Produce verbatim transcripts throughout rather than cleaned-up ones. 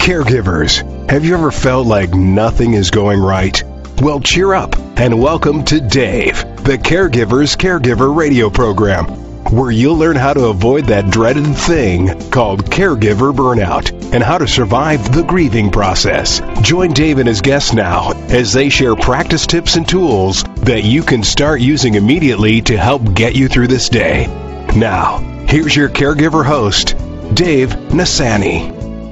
Caregivers, have you ever felt like nothing is going right? Well, cheer up and welcome to Dave, the Caregiver's Caregiver radio program, where you'll learn how to avoid that dreaded thing called caregiver burnout and how to survive the grieving process. Join Dave and his guests now as they share practice tips and tools that you can start using immediately to help get you through this day. Now, here's your caregiver host, Dave Nasani.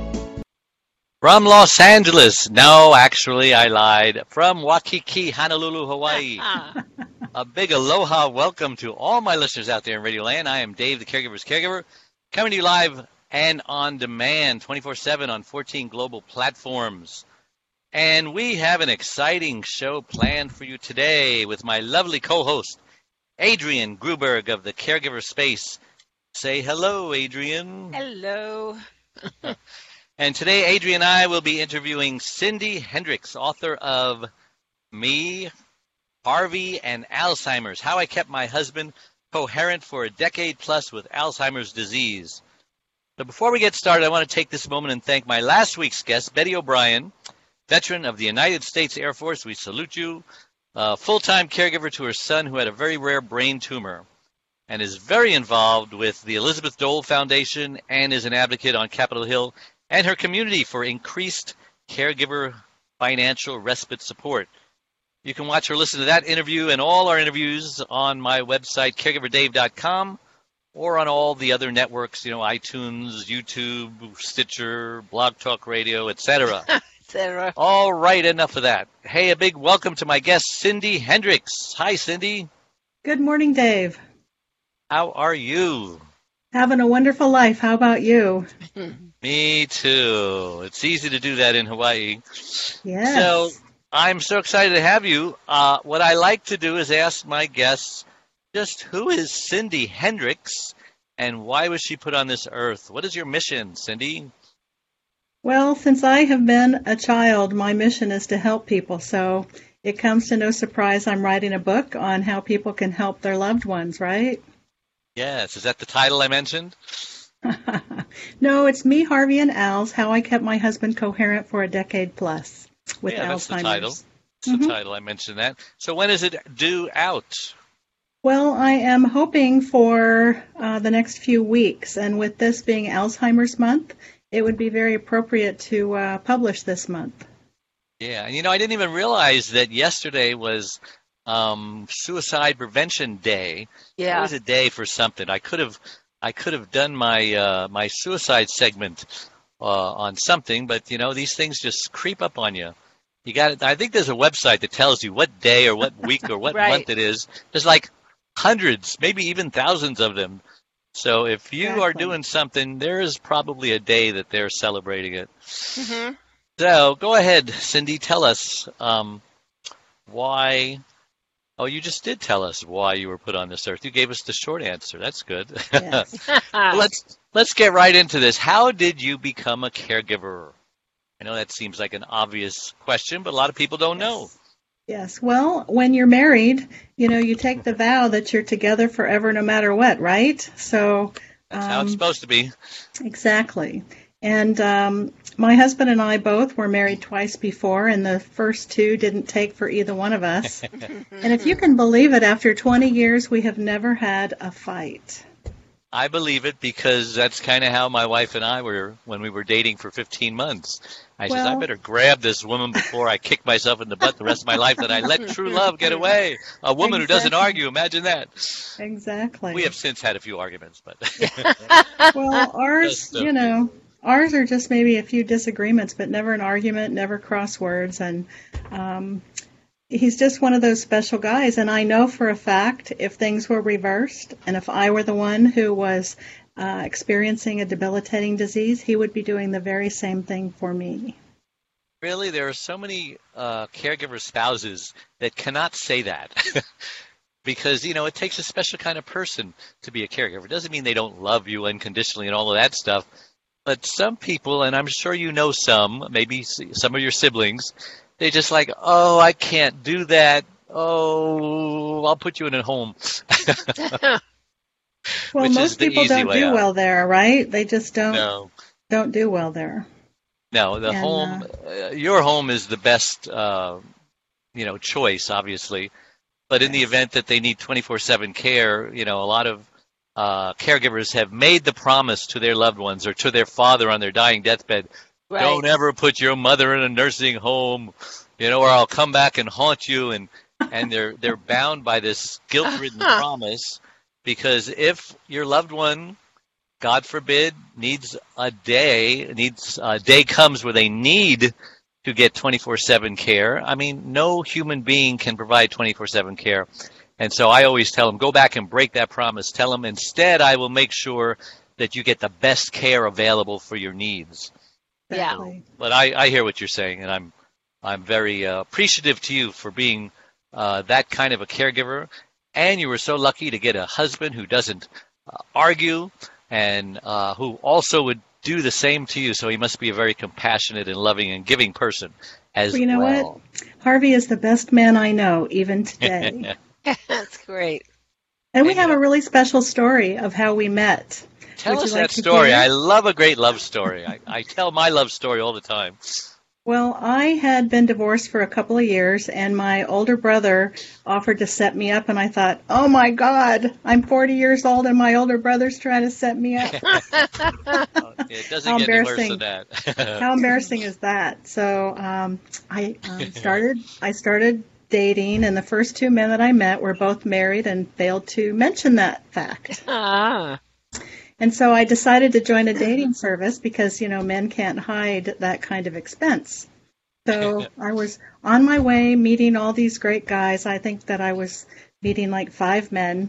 From Los Angeles. No, actually, I lied. From Waikiki, Honolulu, Hawaii. A big aloha welcome to all my listeners out there in Radio Land. I am Dave, the Caregiver's Caregiver, coming to you live and on demand, twenty-four seven on fourteen global platforms. And we have an exciting show planned for you today with my lovely co-host, Adrienne Gruberg of the Caregiver Space. Say hello, Adrienne. Hello. And today, Adrienne and I will be interviewing Cindy Hendricks, author of Me, Harvey, and Alzheimer's, How I Kept My Husband Coherent for a Decade Plus with Alzheimer's Disease. So before we get started, I want to take this moment and thank my last week's guest, Betty O'Brien, veteran of the United States Air Force. We salute you. A full-time caregiver to her son who had a very rare brain tumor and is very involved with the Elizabeth Dole Foundation and is an advocate on Capitol Hill and her community for increased caregiver financial respite support. You can watch or listen to that interview and all our interviews on my website, caregiver dave dot com, or on all the other networks, you know, iTunes, YouTube, Stitcher, Blog Talk Radio, et cetera. Sarah. All right, enough of that. Hey, a big welcome to my guest, Cindy Hendricks. Hi, Cindy. Good morning, Dave. How are you? Having a wonderful life. How about you? Me too. It's easy to do that in Hawaii. Yes. So I'm so excited to have you. Uh, what I like to do is ask my guests just who is Cindy Hendricks and why was she put on this earth? What is your mission, Cindy? Well, since I have been a child, my mission is to help people. So it comes to no surprise I'm writing a book on how people can help their loved ones, right? Yes. Is that the title I mentioned? No, it's Me, Harvey, and Al's, How I Kept My Husband Coherent for a Decade Plus with yeah, Alzheimer's. That's the title. That's mm-hmm. the title. I mentioned that. So when is it due out? Well, I am hoping for uh, the next few weeks. And with this being Alzheimer's Month, it would be very appropriate to uh, publish this month. Yeah. And, you know, I didn't even realize that yesterday was um, Suicide Prevention Day. Yeah. It was a day for something. I could have I could have done my uh, my suicide segment uh, on something, but, you know, these things just creep up on you. You got. I think there's a website that tells you what day or what week or what right. month it is. There's like hundreds, maybe even thousands of them. So if you exactly. are doing something, there is probably a day that they're celebrating it. Mm-hmm. So go ahead, Cindy. Tell us um, why. Oh, you just did tell us why you were put on this earth. You gave us the short answer. That's good. Yes. let's let's get right into this. How did you become a caregiver? I know that seems like an obvious question, but a lot of people don't yes. know. Yes. Well, when you're married, you know, you take the vow that you're together forever no matter what, right? So that's um, how it's supposed to be. Exactly. And um, my husband and I both were married twice before, and the first two didn't take for either one of us. And if you can believe it, after twenty years, we have never had a fight. I believe it because that's kind of how my wife and I were when we were dating for fifteen months. I well, said, I better grab this woman before I kick myself in the butt the rest of my life, that I let true love get away. A woman exactly. who doesn't argue, imagine that. Exactly. We have since had a few arguments, but well, ours, you know, ours are just maybe a few disagreements, but never an argument, never cross words, and um, he's just one of those special guys. And I know for a fact if things were reversed, and if I were the one who was uh, experiencing a debilitating disease, he would be doing the very same thing for me. Really, there are so many uh, caregiver spouses that cannot say that. Because, you know, it takes a special kind of person to be a caregiver. It doesn't mean they don't love you unconditionally and all of that stuff. But some people, and I'm sure you know some, maybe some of your siblings, they just like, oh, I can't do that. Oh, I'll put you in a home. Well, Which most is the people easy don't way do out. well there, right? They just don't No. don't do well there. No, the And, home, uh, uh, your home is the best, uh, you know, choice, obviously. But in the Yes. event that they need twenty-four seven care, you know, a lot of uh, caregivers have made the promise to their loved ones or to their father on their dying deathbed, Right. don't ever put your mother in a nursing home, you know, or I'll come back and haunt you. And, and they're, they're bound by this guilt-ridden promise, because if your loved one, God forbid, needs a day, needs a day comes where they need to get twenty-four seven care. I mean, no human being can provide twenty-four seven care. And so I always tell them, go back and break that promise. Tell them, instead, I will make sure that you get the best care available for your needs. Yeah. Exactly. But I, I hear what you're saying, and I'm I'm very uh, appreciative to you for being uh, that kind of a caregiver. And you were so lucky to get a husband who doesn't uh, argue, and uh, who also would do the same to you. So he must be a very compassionate and loving and giving person as Well, you know well. what? Harvey is the best man I know, even today. That's great. And we And you have know- a really special story of how we met. Tell Would us you like that to story. hear? I love a great love story. I, I tell my love story all the time. Well, I had been divorced for a couple of years, and my older brother offered to set me up, and I thought, oh my God, I'm forty years old, and my older brother's trying to set me up. Oh, it doesn't How get any worse embarrassing. than that. How embarrassing is that? So um, I um, started. I started dating, and the first two men that I met were both married and failed to mention that fact. Ah. And so I decided to join a dating service because, you know, men can't hide that kind of expense. So I was on my way meeting all these great guys. I think that I was meeting like five men.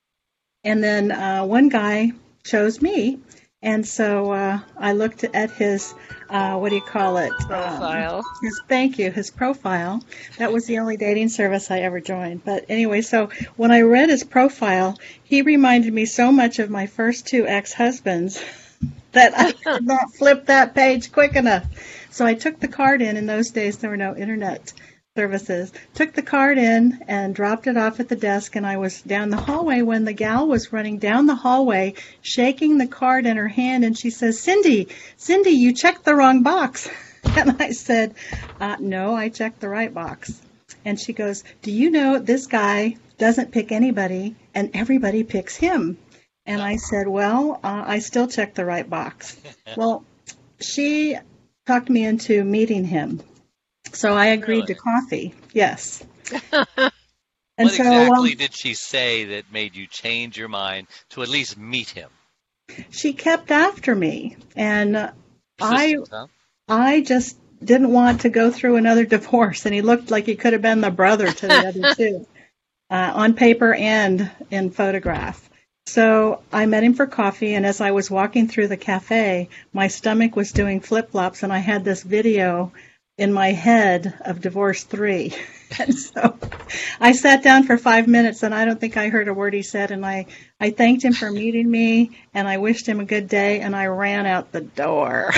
And then uh, one guy chose me. And so uh, I looked at his, uh, what do you call it? Profile. Um, his, thank you, his profile. That was the only dating service I ever joined. But anyway, so when I read his profile, he reminded me so much of my first two ex-husbands that I could not flip that page quick enough. So I took the card in. In those days, there were no internet services. Took the card in and dropped it off at the desk, and I was down the hallway when the gal was running down the hallway, shaking the card in her hand, and she says, Cindy, Cindy, you checked the wrong box. And I said, uh, no, I checked the right box. And she goes, do you know this guy doesn't pick anybody, and everybody picks him? And I said, well, uh, I still checked the right box. Well, she talked me into meeting him. So I agreed Really? to coffee, yes. And What so exactly um, did she say that made you change your mind to at least meet him? she kept after me, and uh, I Persistent, huh? I just didn't want to go through another divorce, and he looked like he could have been the brother to the other two, uh, on paper and in photograph. So I met him for coffee, and as I was walking through the cafe, my stomach was doing flip-flops, and I had this video in my head of Divorce three. And so I sat down for five minutes, and I don't think I heard a word he said, and I, I thanked him for meeting me, and I wished him a good day, and I ran out the door.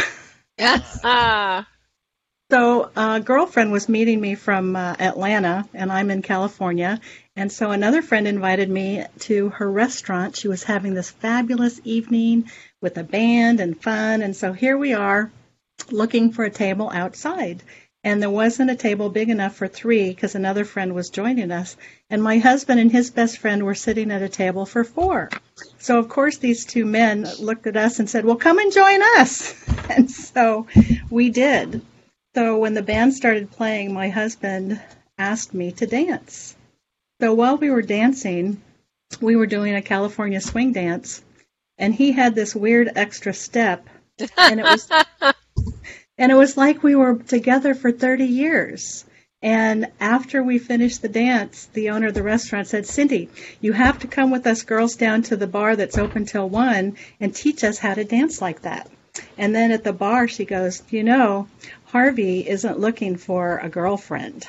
Ah. So a girlfriend was meeting me from uh, Atlanta, and I'm in California, and so another friend invited me to her restaurant. She was having this fabulous evening with a band and fun, and so here we are looking for a table outside. And there wasn't a table big enough for three because another friend was joining us. And my husband and his best friend were sitting at a table for four. So, of course, these two men looked at us and said, well, come and join us. And so we did. So when the band started playing, my husband asked me to dance. So while we were dancing, we were doing a California swing dance. And he had this weird extra step. And it was... And it was like we were together for thirty years. And after we finished the dance, the owner of the restaurant said, Cindy, you have to come with us girls down to the bar that's open till one and teach us how to dance like that. And then at the bar, she goes, you know, Harvey isn't looking for a girlfriend.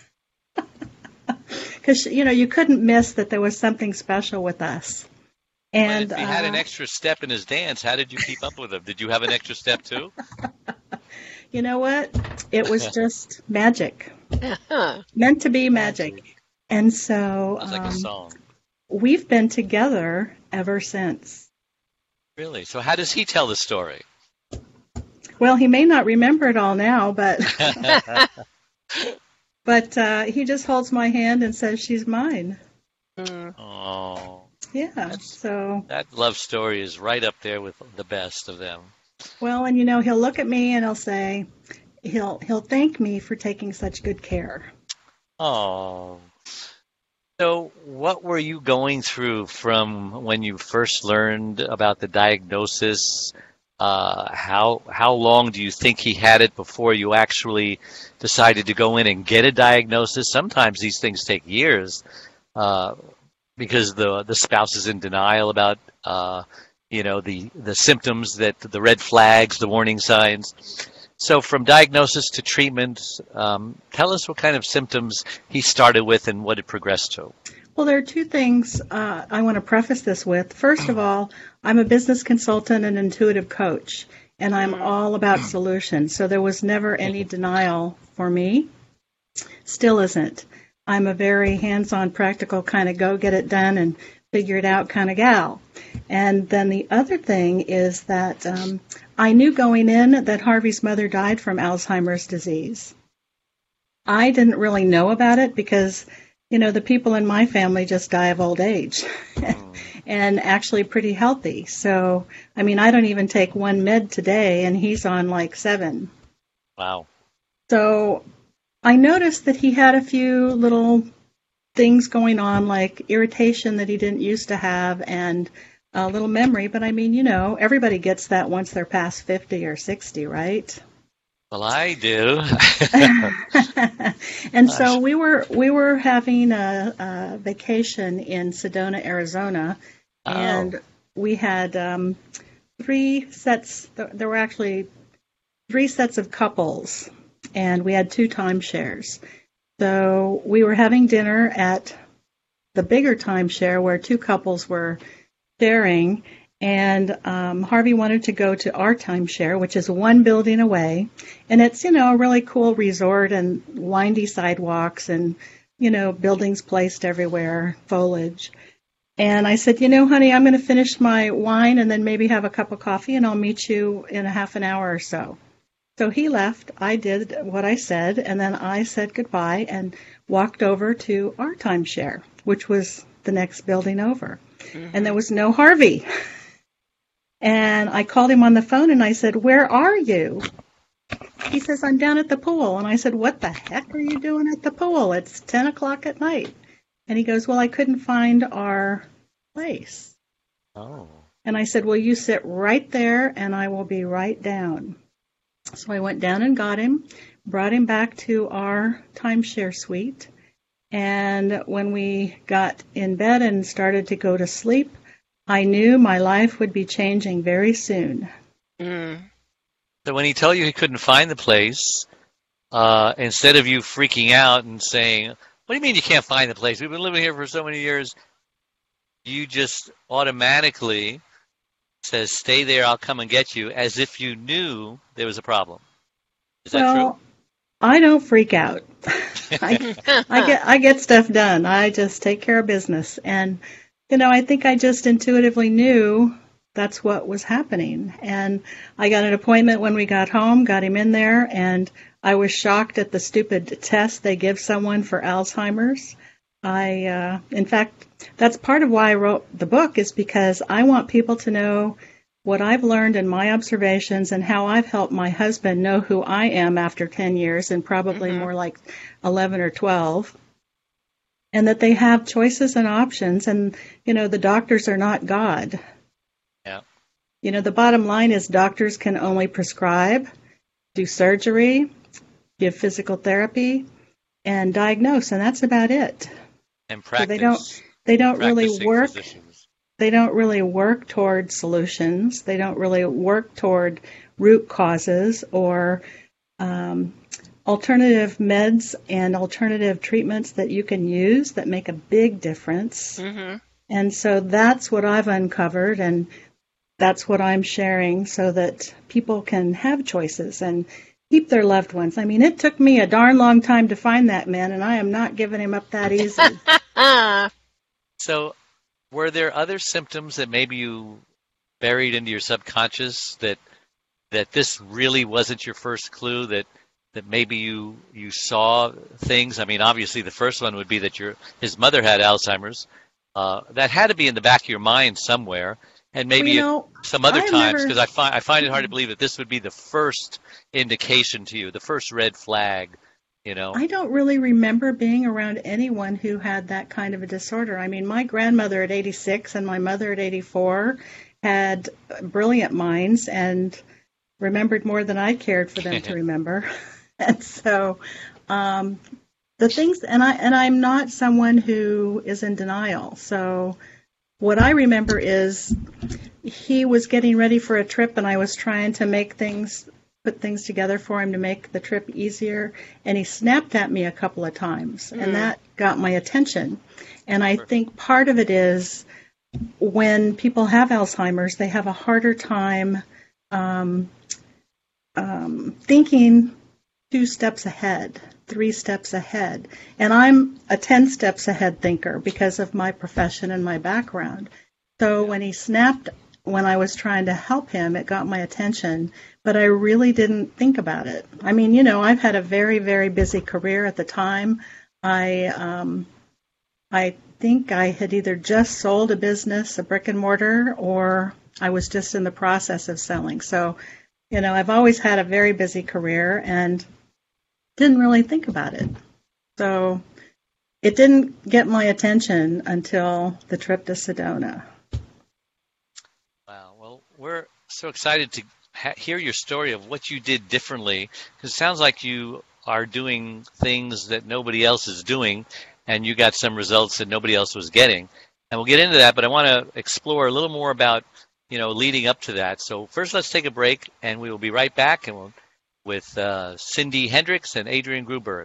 Because, you know, you couldn't miss that there was something special with us. And But if he had an uh, extra step in his dance, how did you keep up with him? Did you have an extra step too? you know what? It was just magic. Huh. Meant to be magic. And so Sounds like a um, song. we've been together ever since. Really? So how does he tell the story? Well, he may not remember it all now, but but uh, he just holds my hand and says she's mine. Mm. Oh, Yeah. That's- So that love story is right up there with the best of them. well, and you know, he'll look at me and he'll say, he'll he'll thank me for taking such good care. Oh. So, what were you going through from when you first learned about the diagnosis? Uh, how how long do you think he had it before you actually decided to go in and get a diagnosis? Sometimes these things take years uh, because the the spouse is in denial about uh, you know the the symptoms, that the red flags, the warning signs. So from diagnosis to treatment, um, tell us what kind of symptoms he started with and what it progressed to. Well, there are two things uh, I want to preface this with. First of all, I'm a business consultant and intuitive coach, and I'm all about solutions. So there was never any denial for me. Still isn't. I'm a very hands-on, practical kind of go get it done and figure it out kind of gal. And then the other thing is that um, I knew going in that Harvey's mother died from Alzheimer's disease. I didn't really know about it because, you know, the people in my family just die of old age and actually pretty healthy. So, I mean, I don't even take one med today, and he's on like seven. Wow. So I noticed that he had a few little things going on, like irritation that he didn't used to have and a little memory. But I mean, you know, everybody gets that once they're past fifty or sixty, right? Well, I do. And so we were we were having a, a vacation in Sedona, Arizona, Oh. and we had um, three sets. There were actually three sets of couples, and we had two timeshares. So we were having dinner at the bigger timeshare where two couples were sharing, and um, Harvey wanted to go to our timeshare, which is one building away, and it's, you know, a really cool resort and windy sidewalks and, you know, buildings placed everywhere, foliage. And I said, you know, honey, I'm going to finish my wine and then maybe have a cup of coffee, and I'll meet you in a half an hour or so. So he left. I did what I said, and then I said goodbye and walked over to our timeshare, which was the next building over. Mm-hmm. And there was no Harvey. And I called him on the phone and I said, where are you? He says, I'm down at the pool. And I said, what the heck are you doing at the pool? It's ten o'clock at night. And he goes, well, I couldn't find our place. Oh. And I said, well, you sit right there and I will be right down. So I went down and got him, brought him back to our timeshare suite. And when we got in bed and started to go to sleep, I knew my life would be changing very soon. Mm. So when he told you he couldn't find the place, uh, instead of you freaking out and saying, what do you mean you can't find the place? We've been living here for so many years. You just automatically says, stay there, I'll come and get you, as if you knew there was a problem. Is that well, true? I don't freak out. I, I get I get stuff done. I just take care of business. And, you know, I think I just intuitively knew that's what was happening. And I got an appointment when we got home, got him in there, and I was shocked at the stupid test they give someone for Alzheimer's. I, uh, in fact, that's part of why I wrote the book, is because I want people to know what I've learned in my observations and how I've helped my husband know who I am after ten years and probably mm-hmm. more like eleven or twelve, and that they have choices and options, and, you know, the doctors are not God. Yeah. You know, the bottom line is doctors can only prescribe, do surgery, give physical therapy, and diagnose, and that's about it. And practice. So they don't they don't really work physicians. They don't really work toward solutions. They don't really work toward root causes or um, alternative meds and alternative treatments that you can use that make a big difference. Mm-hmm. And so that's what I've uncovered, and that's what I'm sharing so that people can have choices and keep their loved ones. I mean, it took me a darn long time to find that man, and I am not giving him up that easy. So were there other symptoms that maybe you buried into your subconscious that that this really wasn't your first clue, that that maybe you you saw things? I mean, obviously the first one would be that your his mother had Alzheimer's. Uh, that had to be in the back of your mind somewhere, and maybe Well, you know, some other I've times, never- because I find I find it hard to believe that this would be the first indication to you, the first red flag. You know, I don't really remember being around anyone who had that kind of a disorder. I mean, my grandmother at eighty-six and my mother at eighty-four had brilliant minds and remembered more than I cared for them to remember. And so um, the things, and I and I'm not someone who is in denial. So what I remember is he was getting ready for a trip, and I was trying to make things. put things together for him to make the trip easier, and he snapped at me a couple of times, Mm. and that got my attention. And I think part of it is when people have Alzheimer's, they have a harder time um, um, thinking two steps ahead, three steps ahead. And I'm a ten steps ahead thinker because of my profession and my background. So when he snapped when I was trying to help him, it got my attention, but I really didn't think about it. I mean, you know, I've had a very, very busy career at the time. I, um, I think I had either just sold a business, a brick and mortar, or I was just in the process of selling. So, you know, I've always had a very busy career and didn't really think about it. So it didn't get my attention until the trip to Sedona. Wow. Well, we're so excited to ha- hear your story of what you did differently, because it sounds like you are doing things that nobody else is doing, and you got some results that nobody else was getting. And we'll get into that, but I want to explore a little more about, you know, leading up to that. So first, let's take a break, and we will be right back and we'll, with uh, Cindy Hendricks and Adrian Gruberg.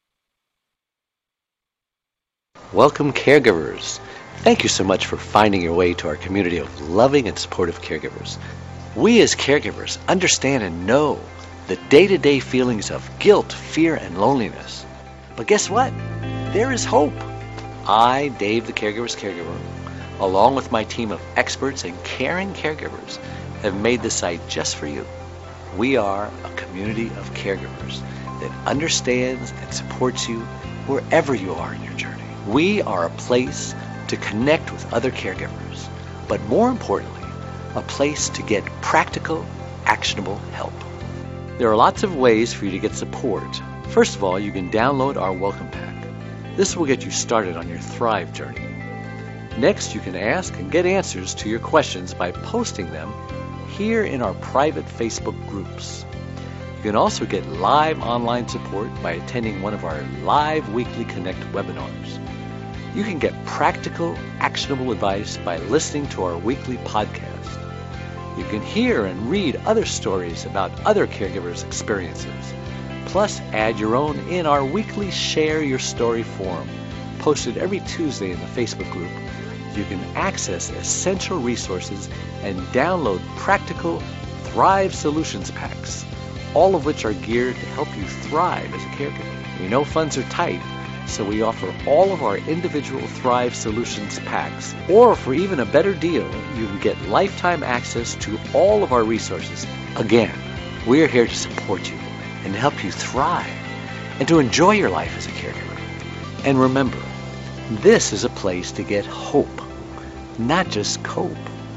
Welcome, caregivers. Thank you so much for finding your way to our community of loving and supportive caregivers. We as caregivers understand and know the day-to-day feelings of guilt, fear, and loneliness. But guess what? There is hope. I, Dave the Caregiver's Caregiver, along with my team of experts and caring caregivers, have made this site just for you. We are a community of caregivers that understands and supports you wherever you are in your journey. We are a place to connect with other caregivers, but more importantly, a place to get practical, actionable help. There are lots of ways for you to get support. First of all, you can download our welcome pack. This will get you started on your Thrive journey. Next, you can ask and get answers to your questions by posting them here in our private Facebook groups. You can also get live online support by attending one of our live weekly Connect webinars. You can get practical, actionable advice by listening to our weekly podcast. You can hear and read other stories about other caregivers' experiences. Plus, add your own in our weekly Share Your Story forum, posted every Tuesday in the Facebook group. You can access essential resources and download practical Thrive Solutions packs, all of which are geared to help you thrive as a caregiver. We know funds are tight, so we offer all of our individual Thrive Solutions packs. Or for even a better deal, you can get lifetime access to all of our resources. Again, we're here to support you and help you thrive and to enjoy your life as a caregiver. And remember, this is a place to get hope, not just cope.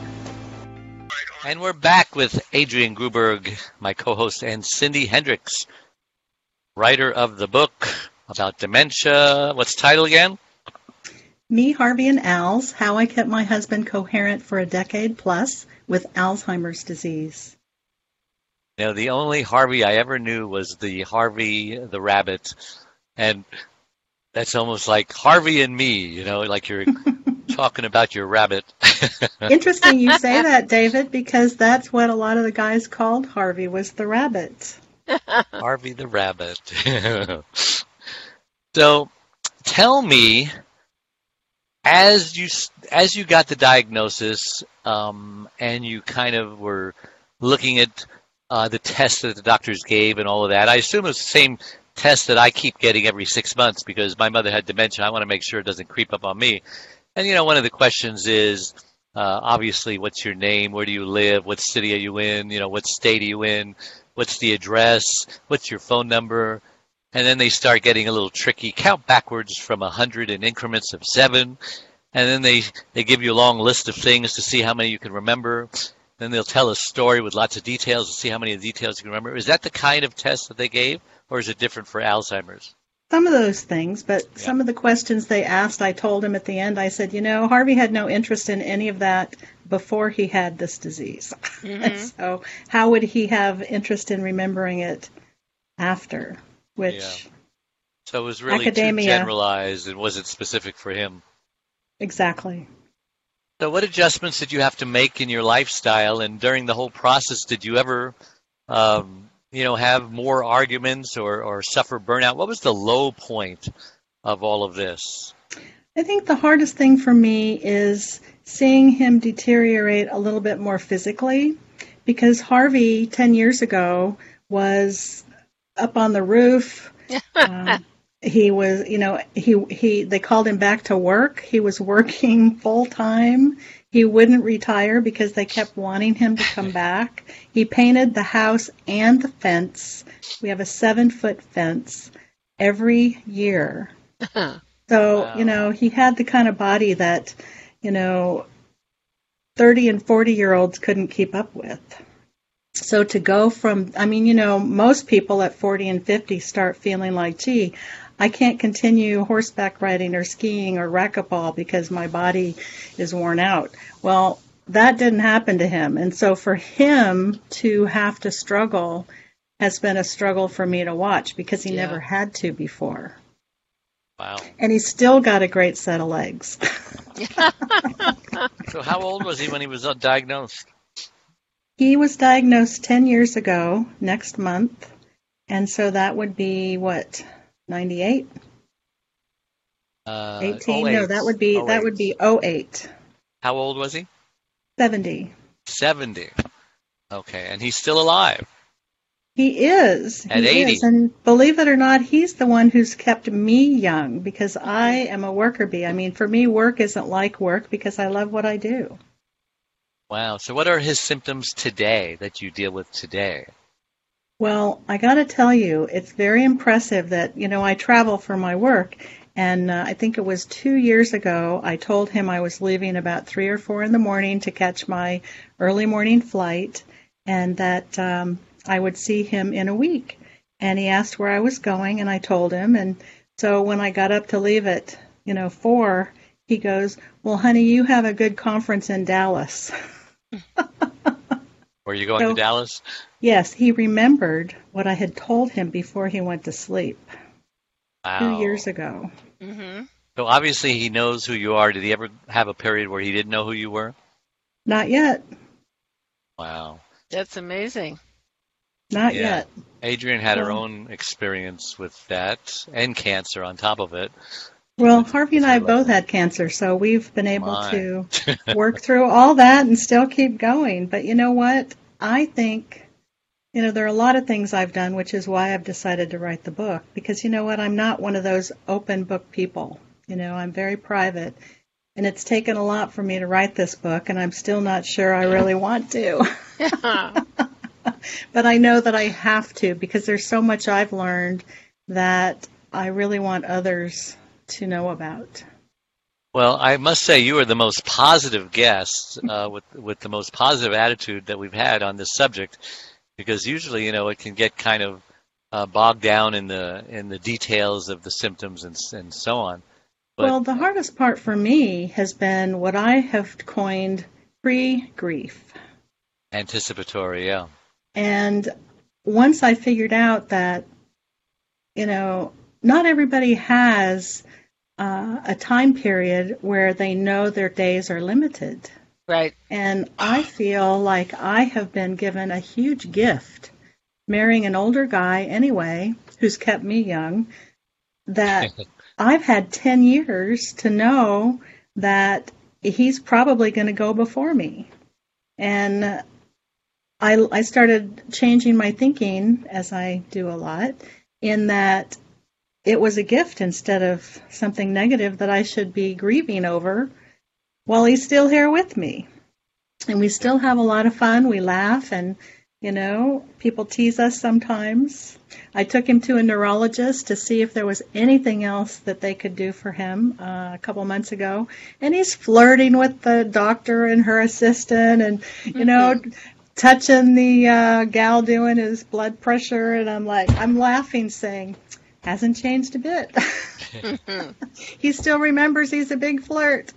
And we're back with Adrian Gruberg, my co-host, and Cindy Hendricks, writer of the book about dementia. What's the title again? Me, Harvey, and Al's, How I Kept My Husband Coherent for a Decade Plus with Alzheimer's Disease. You know, the only Harvey I ever knew was the Harvey the rabbit, and that's almost like Harvey and me, you know, like you're talking about your rabbit. Interesting you say that, David, because that's what a lot of the guys called Harvey, was the rabbit. Harvey the rabbit. So tell me, as you as you got the diagnosis um, and you kind of were looking at uh, the tests that the doctors gave and all of that, I assume it was the same test that I keep getting every six months because my mother had dementia. I want to make sure it doesn't creep up on me. And, you know, one of the questions is, uh, obviously, what's your name? Where do you live? What city are you in? You know, what state are you in? What's the address? What's your phone number? And then they start getting a little tricky. Count backwards from one hundred in increments of seven. And then they, they give you a long list of things to see how many you can remember. Then they'll tell a story with lots of details to see how many of the details you can remember. Is that the kind of test that they gave, or is it different for Alzheimer's? Some of those things, but Yeah. some of the questions they asked, I told him at the end, I said, you know, Harvey had no interest in any of that before he had this disease. Mhm. So how would he have interest in remembering it after? Which, Yeah. So it was really Academia. too generalized and wasn't specific for him. exactly. So what adjustments did you have to make in your lifestyle, and during the whole process, did you ever, um, you know, have more arguments or, or suffer burnout? What was the low point of all of this? I think the hardest thing for me is seeing him deteriorate a little bit more physically, because Harvey ten years ago was up on the roof. um, he was, you know, he he they called him back to work. He was working full time. He wouldn't retire because they kept wanting him to come back. He painted the house and the fence. We have a seven foot fence every year. So, Wow. you know, he had the kind of body that, you know, thirty and forty year olds couldn't keep up with. So to go from, I mean, you know, most people at forty and fifty start feeling like, gee, I can't continue horseback riding or skiing or racquetball because my body is worn out. Well, that didn't happen to him. And so for him to have to struggle has been a struggle for me to watch because he Yeah. never had to before. Wow. And he's still got a great set of legs. So how old was he when he was uh, diagnosed? He was diagnosed ten years ago, next month. And so that would be, what, ninety-eight? Uh, eighteen? oh eight. No, that would be, oh that eight. would be oh eight. How old was he? seventy. seventy. Okay, and he's still alive. He is. At he eighty. is. And believe it or not, he's the one who's kept me young because I am a worker bee. I mean, for me, work isn't like work because I love what I do. Wow. So what are his symptoms today that you deal with today? Well, I got to tell you, it's very impressive that, you know, I travel for my work. And uh, I think it was two years ago, I told him I was leaving about three or four in the morning to catch my early morning flight and that um, I would see him in a week. And he asked where I was going, and I told him. And so when I got up to leave at, you know, four, he goes, well, honey, you have a good conference in Dallas. Were you going So- to Dallas? Yes, he remembered what I had told him before he went to sleep Wow. two years ago. Mm-hmm. So obviously he knows who you are. Did he ever have a period where he didn't know who you were? Not yet. Wow. That's amazing. Not Yeah. yet. Adrian had her Well- own experience with that and cancer on top of it. Well, Harvey and I That's both had cancer, so we've been able My. to work through all that and still keep going. But you know what? I think, you know, there are a lot of things I've done, which is why I've decided to write the book. Because you know what? I'm not one of those open book people. You know, I'm very private. And it's taken a lot for me to write this book, and I'm still not sure I really want to. But I know that I have to because there's so much I've learned that I really want others to know about. Well, I must say you are the most positive guest uh, with with the most positive attitude that we've had on this subject, because usually, you know, it can get kind of uh, bogged down in the in the details of the symptoms and and so on. But Well, the hardest part for me has been what I have coined pre-grief. anticipatory, yeah. And once I figured out that, you know, not everybody has uh, a time period where they know their days are limited. Right. And I feel like I have been given a huge gift, marrying an older guy anyway, who's kept me young, that I've had ten years to know that he's probably going to go before me. And I, I started changing my thinking, as I do a lot, in that it was a gift instead of something negative that I should be grieving over. Well, he's still here with me. And we still have a lot of fun. We laugh and, you know, people tease us sometimes. I took him to a neurologist to see if there was anything else that they could do for him uh, a couple months ago. And he's flirting with the doctor and her assistant and, you know, mm-hmm. touching the uh, gal doing his blood pressure. And I'm like, I'm laughing saying, hasn't changed a bit. He still remembers he's a big flirt.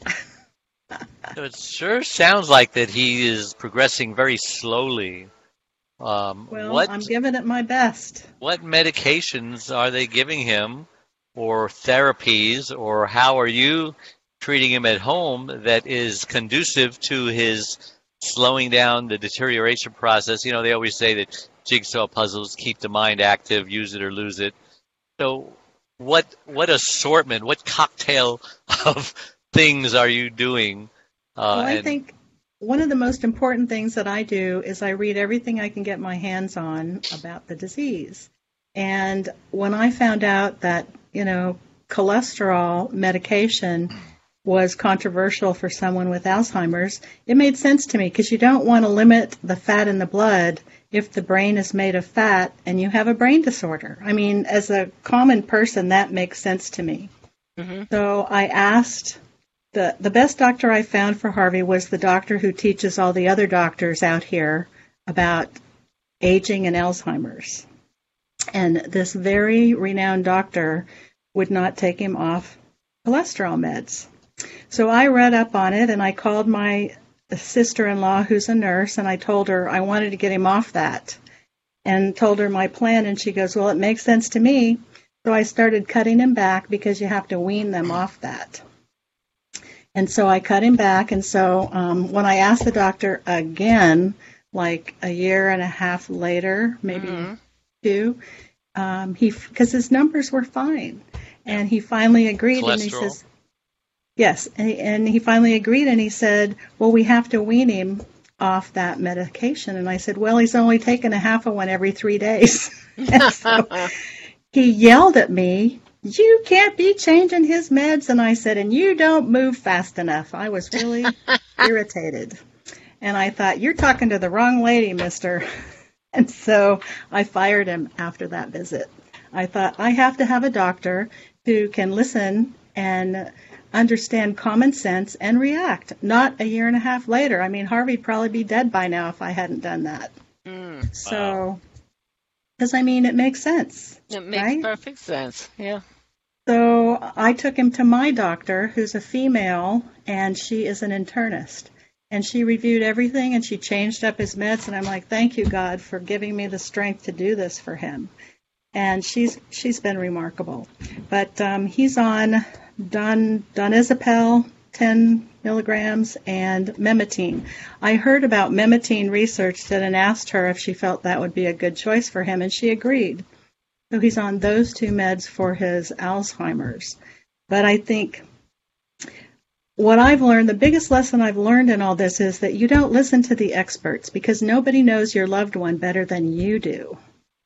So it sure sounds like that he is progressing very slowly. Um, well, what, I'm giving it my best. What medications are they giving him, or therapies, or how are you treating him at home that is conducive to his slowing down the deterioration process? You know, they always say that jigsaw puzzles keep the mind active, use it or lose it. So what what assortment, what cocktail of things are you doing? Uh, well, I and, think one of the most important things that I do is I read everything I can get my hands on about the disease. And when I found out that, you know, cholesterol medication was controversial for someone with Alzheimer's, it made sense to me because you don't want to limit the fat in the blood if the brain is made of fat and you have a brain disorder. I mean, as a common person, that makes sense to me. Mm-hmm. So I asked, the, the best doctor I found for Harvey was the doctor who teaches all the other doctors out here about aging and Alzheimer's. And this very renowned doctor would not take him off cholesterol meds. So I read up on it, and I called my sister-in-law, who's a nurse, and I told her I wanted to get him off that, and told her my plan, and she goes, well, it makes sense to me. So I started cutting him back because you have to wean them off that. And so I cut him back, and so um, when I asked the doctor again, like a year and a half later, maybe mm-hmm. two, um, he because his numbers were fine, and he finally agreed, cholesterol. And he says, yes, and he, and he finally agreed, and he said, well, we have to wean him off that medication. And I said, well, he's only taking a half of one every three days. And so he yelled at me, you can't be changing his meds. And I said, and you don't move fast enough. I was really irritated. And I thought, you're talking to the wrong lady, mister. And so I fired him after that visit. I thought, I have to have a doctor who can listen and understand common sense and react, not a year and a half later. I mean, Harvey'd probably be dead by now if I hadn't done that. Mm, so, because, I mean, it makes sense. It makes right? perfect sense, yeah. So I took him to my doctor, who's a female, and she is an internist. And she reviewed everything, and she changed up his meds, and I'm like, thank you, God, for giving me the strength to do this for him. And she's she's been remarkable. But um, he's on Don, donizepam, ten milligrams, and memetine. I heard about memetine research that and asked her if she felt that would be a good choice for him, and she agreed. So he's on those two meds for his Alzheimer's. But I think what I've learned, the biggest lesson I've learned in all this is that you don't listen to the experts because nobody knows your loved one better than you do.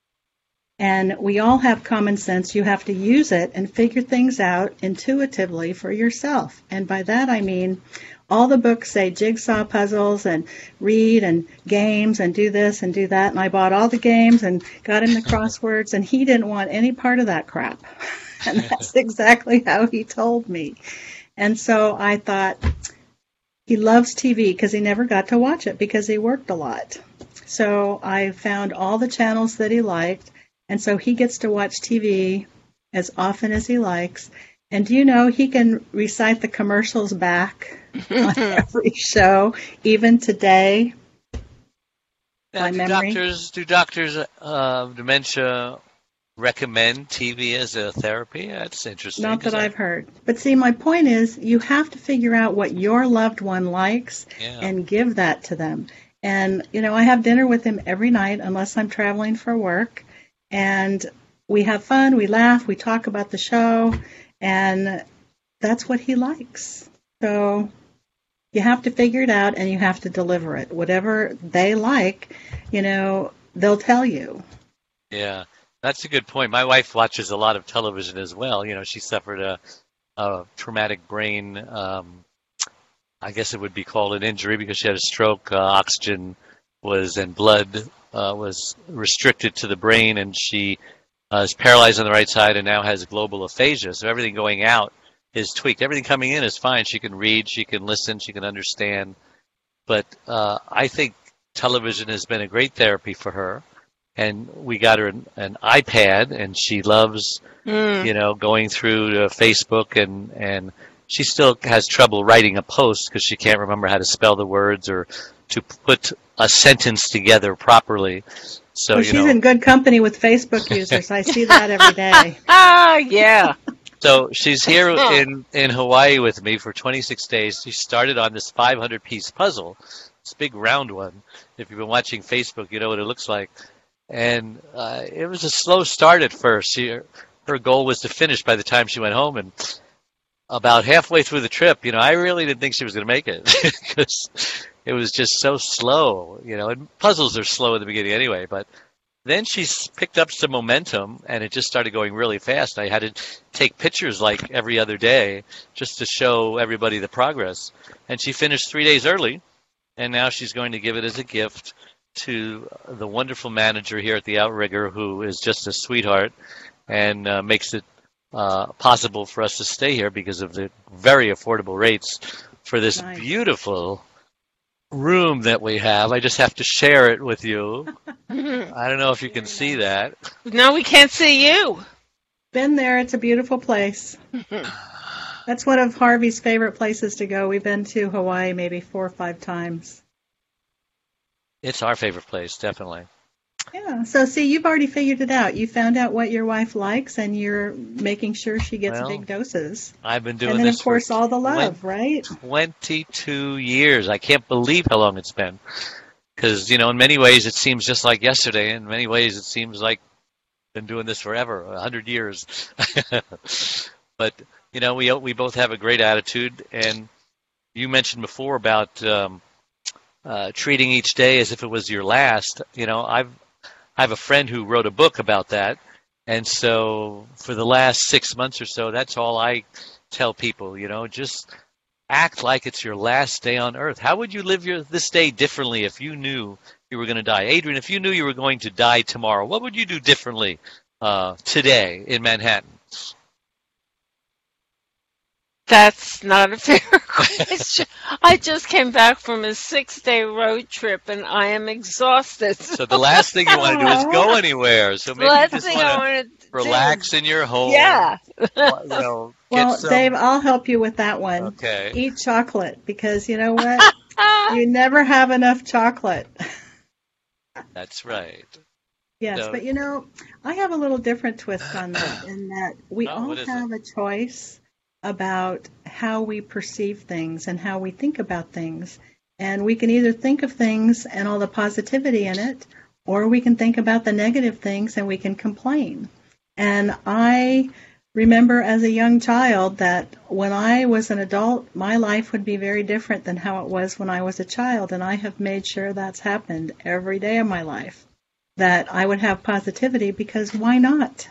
And we all have common sense. You have to use it and figure things out intuitively for yourself. And by that I mean all the books say jigsaw puzzles and read and games and do this and do that. And I bought all the games and got him the crosswords, and he didn't want any part of that crap. And that's exactly how he told me. And so I thought, he loves T V because he never got to watch it because he worked a lot. So I found all the channels that he liked. And so he gets to watch T V as often as he likes. And do you know, he can recite the commercials back on every show, even today, now, by do memory. Doctors, do doctors of dementia recommend T V as a therapy? That's interesting. Not that I... I've heard. But see, my point is, you have to figure out what your loved one likes yeah. and give that to them. And, you know, I have dinner with him every night unless I'm traveling for work. And we have fun, we laugh, we talk about the show, and that's what he likes. So you have to figure it out, and you have to deliver it. Whatever they like, you know, they'll tell you. Yeah, that's a good point. My wife watches a lot of television as well. You know, she suffered a, a traumatic brain um, I guess it would be called an injury because she had a stroke. Uh, oxygen was and blood uh, was restricted to the brain, and she uh, is paralyzed on the right side and now has global aphasia. So everything going out is tweaked. Everything coming in is fine. She can read, she can listen, she can understand. But uh, I think television has been a great therapy for her. And we got her an, an iPad, and she loves, mm. you know, going through to Facebook, and, and she still has trouble writing a post because she can't remember how to spell the words or to put a sentence together properly. So well, you she's know, in good company with Facebook users. I see that every day. Ah, yeah. So she's here in, in Hawaii with me for twenty-six days. She started on this five hundred piece puzzle, this big round one. If you've been watching Facebook, you know what it looks like. And uh, it was a slow start at first. She, her goal was to finish by the time she went home. And about halfway through the trip, you know, I really didn't think she was going to make it because it was just so slow. You know, and puzzles are slow in the beginning anyway. But then she picked up some momentum, and it just started going really fast. I had to take pictures like every other day just to show everybody the progress. And she finished three days early, and now she's going to give it as a gift to the wonderful manager here at the Outrigger, who is just a sweetheart and uh, makes it uh, possible for us to stay here because of the very affordable rates for this nice. Beautiful room that we have. I just have to share it with you. I don't know if you can see that. No, we can't see you. Been there. It's a beautiful place. That's one of Harvey's favorite places to go. We've been to Hawaii maybe four or five times. It's our favorite place, definitely. Yeah. So, see, you've already figured it out. You found out what your wife likes, and you're making sure she gets well, big doses. I've been doing this And then, this of course, for all the love, twenty, right? twenty-two years. I can't believe how long it's been. Because, you know, in many ways it seems just like yesterday. In many ways it seems like I've been doing this forever, one hundred years. But, you know, we we both have a great attitude. And you mentioned before about um, uh, treating each day as if it was your last. You know, I've I have a friend who wrote a book about that. And so for the last six months or so, that's all I tell people, you know, just act like it's your last day on earth. How would you live your this day differently if you knew you were going to die? Adrian, if you knew you were going to die tomorrow, what would you do differently uh, today in Manhattan? That's not a fair question. I just came back from a six-day road trip, and I am exhausted. So the last thing you want to do is go anywhere. So maybe you just want to relax do. in your home. Yeah. You know, well, some... Dave, I'll help you with that one. Okay. Eat chocolate, because you know what? You never have enough chocolate. That's right. Yes, so, but you know, I have a little different twist on that, in that we oh, all have it? a choice about how we perceive things and how we think about things. And we can either think of things and all the positivity in it, or we can think about the negative things and we can complain. And I remember as a young child that when I was an adult, my life would be very different than how it was when I was a child. And I have made sure that's happened every day of my life, that I would have positivity, because why not?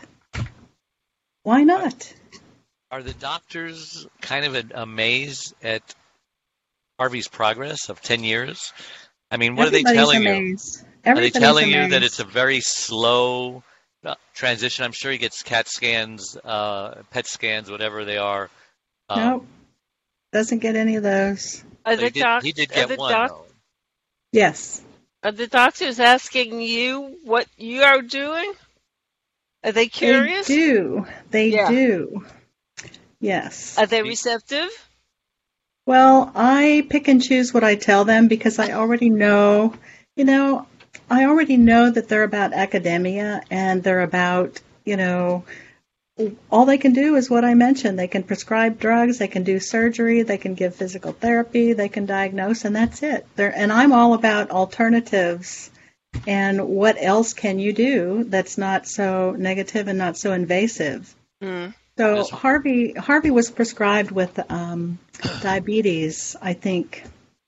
Why not? Are the doctors kind of amazed at Harvey's progress of ten years? I mean, what Everybody's are they telling amazed. you? Everybody's are they telling amazed. you that it's a very slow uh, transition? I'm sure he gets CAT scans, uh, P E T scans, whatever they are. Um, nope. Doesn't get any of those. Are so the he, did, doc- he did get the one, doc- though. Yes. Are the doctors asking you what you are doing? Are they curious? They do. They yeah. do. Yes. Are they receptive? Well, I pick and choose what I tell them, because I already know, you know, I already know that they're about academia, and they're about, you know, all they can do is what I mentioned. They can prescribe drugs, they can do surgery, they can give physical therapy, they can diagnose, and that's it. They're, and I'm all about alternatives and what else can you do that's not so negative and not so invasive. Mm. So Harvey Harvey was prescribed with um, diabetes, I think,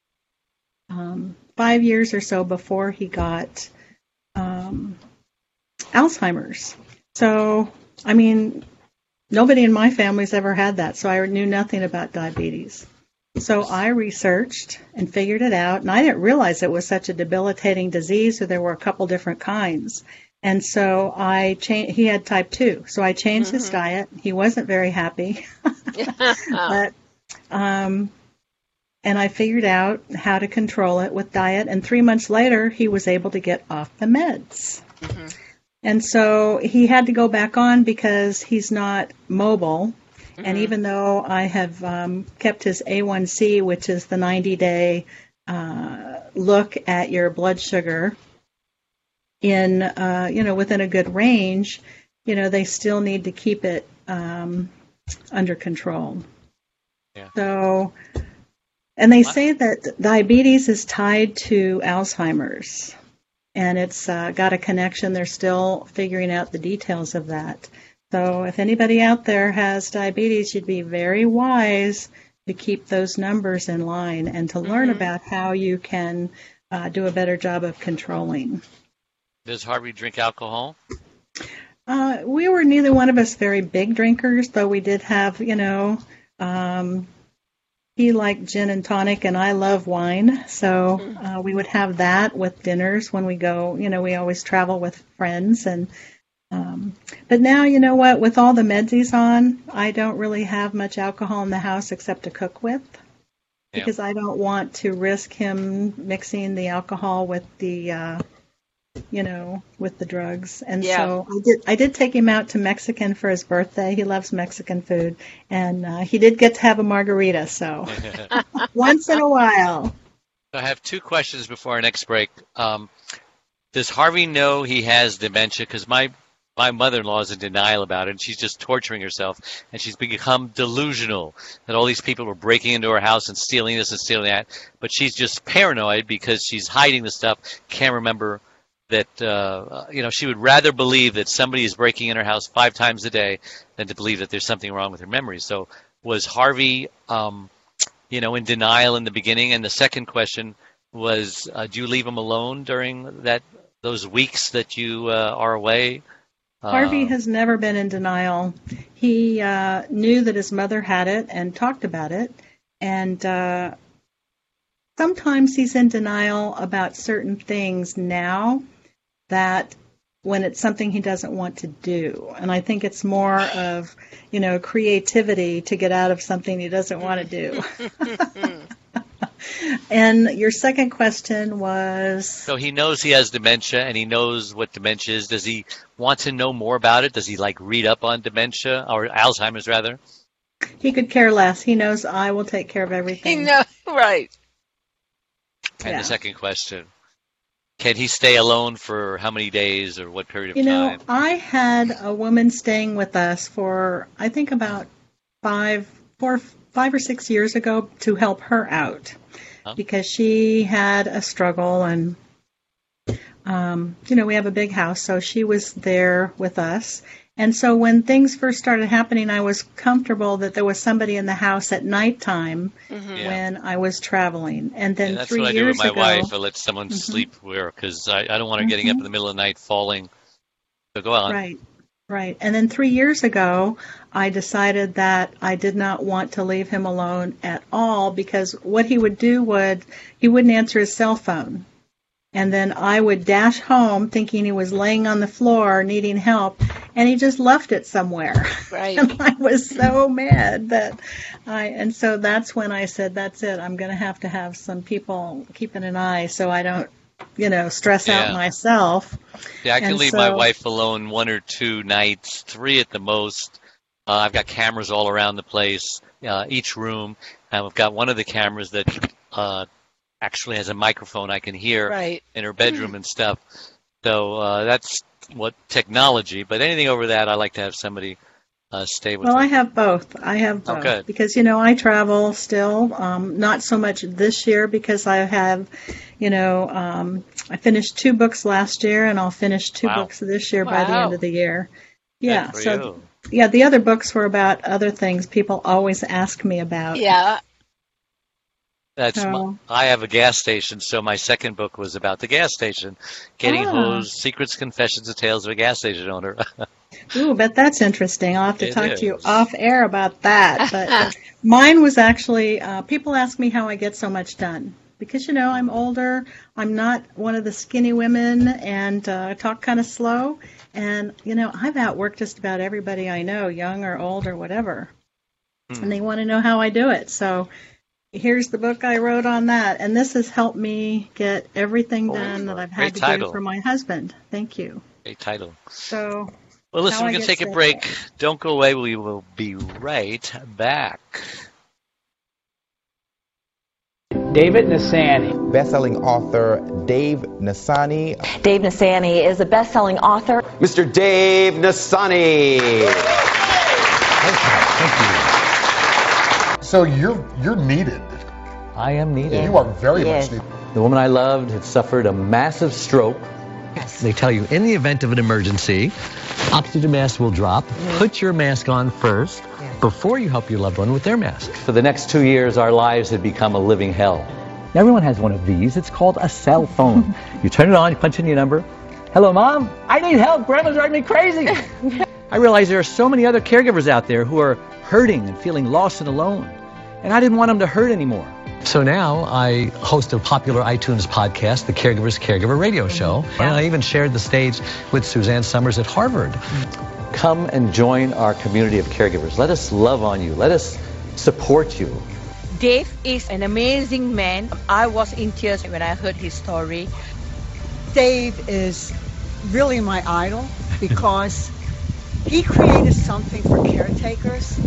um, five years or so before he got um, Alzheimer's. So, I mean, nobody in my family's ever had that, so I knew nothing about diabetes. So I researched and figured it out, and I didn't realize it was such a debilitating disease, so there were a couple different kinds. And so I changed, he had type two, so I changed mm-hmm. his diet. He wasn't very happy. but um, And I figured out how to control it with diet, and three months later, he was able to get off the meds. Mm-hmm. And so he had to go back on because he's not mobile. Mm-hmm. And even though I have um, kept his A one C, which is the ninety-day uh, look at your blood sugar, in uh, you know within a good range, you know they still need to keep it um, under control. Yeah. So, and they say that diabetes is tied to Alzheimer's. And it's uh, got a connection. They're still figuring out the details of that. So if anybody out there has diabetes, you'd be very wise to keep those numbers in line and to learn mm-hmm. about how you can uh, do a better job of controlling. Does Harvey drink alcohol? Uh, we were neither one of us very big drinkers, though we did have, you know, um, he liked gin and tonic, and I love wine, so uh, we would have that with dinners when we go. You know, we always travel with friends, and um, but now, you know what? With all the meds he's on, I don't really have much alcohol in the house except to cook with, yeah. because I don't want to risk him mixing the alcohol with the, uh, you know, with the drugs. And yeah. so I did. I did take him out to Mexican for his birthday. He loves Mexican food, and uh, he did get to have a margarita. So once in a while. I have two questions before our next break. Um, does Harvey know he has dementia? Because my my mother-in-law is in denial about it, and she's just torturing herself, and she's become delusional that all these people are breaking into her house and stealing this and stealing that. But she's just paranoid because she's hiding the stuff, can't remember. That, uh, you know, she would rather believe that somebody is breaking in her house five times a day than to believe that there's something wrong with her memory. So was Harvey, um, you know, in denial in the beginning? And the second question was, uh, do you leave him alone during that those weeks that you uh, are away? Uh, Harvey has never been in denial. He uh, knew that his mother had it and talked about it. And uh, sometimes he's in denial about certain things now, that when it's something he doesn't want to do. And I think it's more of, you know, creativity to get out of something he doesn't want to do. And your second question was... So he knows he has dementia, and he knows what dementia is. Does he want to know more about it? Does he, like, read up on dementia, or Alzheimer's, rather? He could care less. He knows I will take care of everything. He knows, right. And yeah. the second question, can he stay alone for how many days or what period of you time? You know, I had a woman staying with us for, I think, about five, four, five or six years ago to help her out huh? because she had a struggle, and, um, you know, we have a big house, so she was there with us. And so when things first started happening, I was comfortable that there was somebody in the house at nighttime mm-hmm. yeah. when I was traveling. And then yeah, that's three what I years do with my ago, wife. I let someone mm-hmm. sleep where, because I, I don't want her getting mm-hmm. up in the middle of the night falling. So go on. Right, right. And then three years ago, I decided that I did not want to leave him alone at all, because what he would do would, he wouldn't answer his cell phone. And then I would dash home thinking he was laying on the floor needing help, and he just left it somewhere. Right. And I was so mad that I, and so that's when I said, that's it. I'm going to have to have some people keeping an eye so I don't, you know, stress yeah. out myself. Yeah, I can and leave so, my wife alone one or two nights, three at the most. Uh, I've got cameras all around the place, uh, each room. And I've got one of the cameras that uh, actually has a microphone I can hear right. in her bedroom mm. and stuff. So uh, that's what technology. But anything over that, I like to have somebody uh, stay with Well, her. I have both. I have both. Oh, good. Because, you know, I travel still, um, not so much this year because I have, you know, um, I finished two books last year, and I'll finish two wow. books this year wow. by the end of the year. Yeah. Good for so, you. yeah, the other books were about other things people always ask me about. Yeah. That's so, my, I have a gas station, so my second book was about the gas station, getting ah. hosed, secrets, confessions, and tales of a gas station owner. Ooh, but that's interesting. I'll have to It talk is. to you off air about that. But mine was actually, uh, people ask me how I get so much done. Because, you know, I'm older, I'm not one of the skinny women, and uh, I talk kind of slow. And, you know, I've outworked just about everybody I know, young or old or whatever. Hmm. And they want to know how I do it. So here's the book I wrote on that. And this has helped me get everything done that I've had Great to title. do for my husband. Thank you. Great title. So, Well, listen, How we're I going to Get take a Sick. break. Don't go away. We will be right back. David Nassani. Best-selling author Dave Nassani. Dave Nassani is a best-selling author. Mister Dave Nassani. Thank you. So you're you're needed. I am needed. You are very Yes. much needed. The woman I loved had suffered a massive stroke. They tell you in the event of an emergency, oxygen mask will drop. Put your mask on first before you help your loved one with their mask. For the next two years, our lives had become a living hell. Everyone has one of these. It's called a cell phone. You turn it on, you punch in your number. Hello, Mom. I need help. Grandma's driving me crazy. I realize there are so many other caregivers out there who are hurting and feeling lost and alone. And I didn't want them to hurt anymore. So now I host a popular iTunes podcast, the Caregivers Caregiver Radio Show. And I even shared the stage with Suzanne Summers at Harvard. Come and join our community of caregivers. Let us love on you. Let us support you. Dave is an amazing man. I was in tears when I heard his story. Dave is really my idol because he created something for caretakers.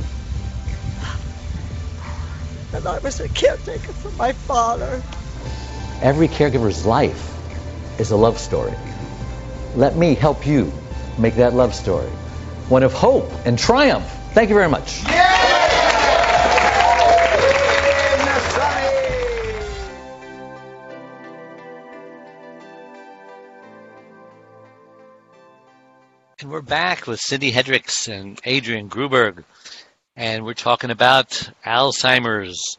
And I was a caretaker for my father. Every caregiver's life is a love story. Let me help you make that love story one of hope and triumph. Thank you very much. And we're back with Cindy Hendricks and Adrian Gruberg, and we're talking about Alzheimer's.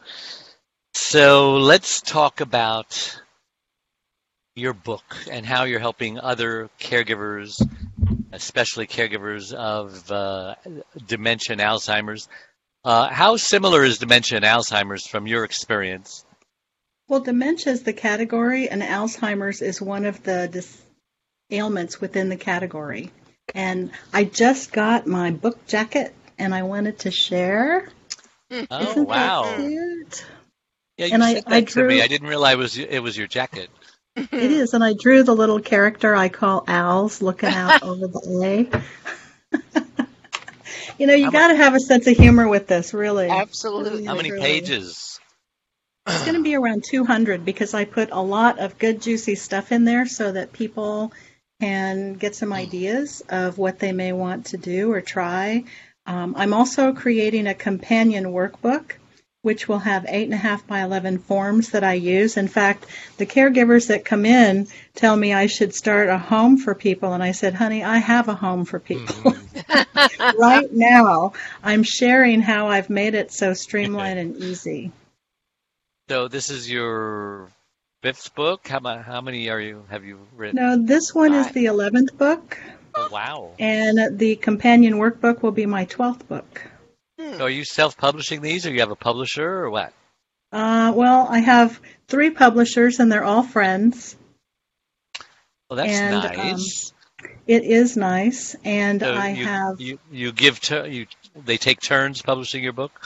So let's talk about your book and how you're helping other caregivers, especially caregivers of uh, dementia and Alzheimer's. Uh, how similar is dementia and Alzheimer's from your experience? Well, dementia is the category, and Alzheimer's is one of the dis- ailments within the category. And I just got my book jacket, and I wanted to share. Oh, Isn't wow. that cute? Yeah, you And said I- that I to drew- me. I didn't realize it was, it was your jacket. It is, and I drew the little character I call Owls looking out over the A. You know, you How got to have a sense of humor with this, really. Absolutely. How many Really. pages? It's going to be around two hundred because I put a lot of good, juicy stuff in there so that people can get some ideas of what they may want to do or try. Um, I'm also creating a companion workbook, which will have eight and a half by eleven forms that I use. In fact, the caregivers that come in tell me I should start a home for people, and I said, honey, I have a home for people. Right now, I'm sharing how I've made it so streamlined and easy. So this is your fifth book? How, ma- how many are you have you written? No, this one is the eleventh book, Oh, wow. and the companion workbook will be my twelfth book. So are you self-publishing these, or you have a publisher, or what? Uh, well, I have three publishers, and they're all friends. Well, that's And, nice. It is nice, and So I you, have. you you give tur- you they take turns publishing your book.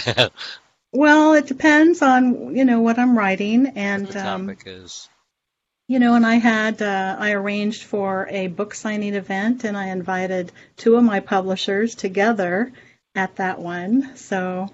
Well, it depends on you know what I'm writing, and the um, topic is. you know, and I had uh, I arranged for a book signing event, and I invited two of my publishers together at that one. So,